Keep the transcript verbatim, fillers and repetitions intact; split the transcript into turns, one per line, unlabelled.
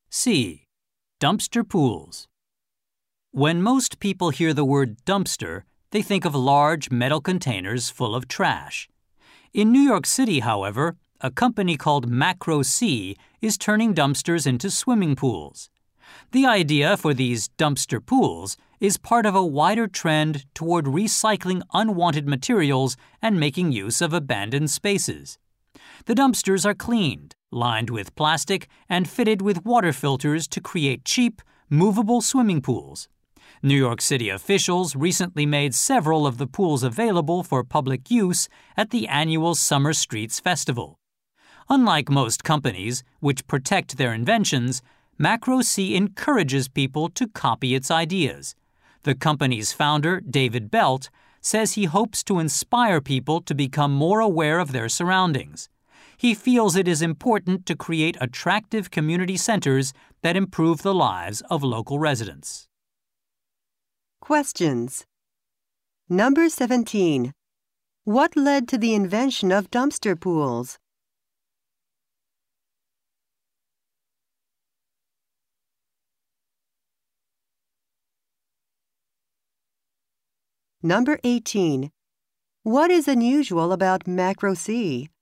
C. Dumpster pools. When most people hear the word dumpster, they think of large metal containers full of trash. In New York City, however, a company called Macro C is turning dumpsters into swimming pools. The idea for these dumpster pools is part of a wider trend toward recycling unwanted materials and making use of abandoned spaces. The dumpsters are cleaned, lined with plastic, and fitted with water filters to create cheap, movable swimming pools. New York City officials recently made several of the pools available for public use at the annual Summer Streets Festival. Unlike most companies, which protect their inventions, Macro C encourages people to copy its ideas. The company's founder, David Belt, says he hopes to inspire people to become more aware of their surroundings. He feels it is important to create attractive community centers that improve the lives of local residents.
Questions. Number seventeen. What led to the invention of dumpster pools? Number eighteen. What is unusual about Macro C?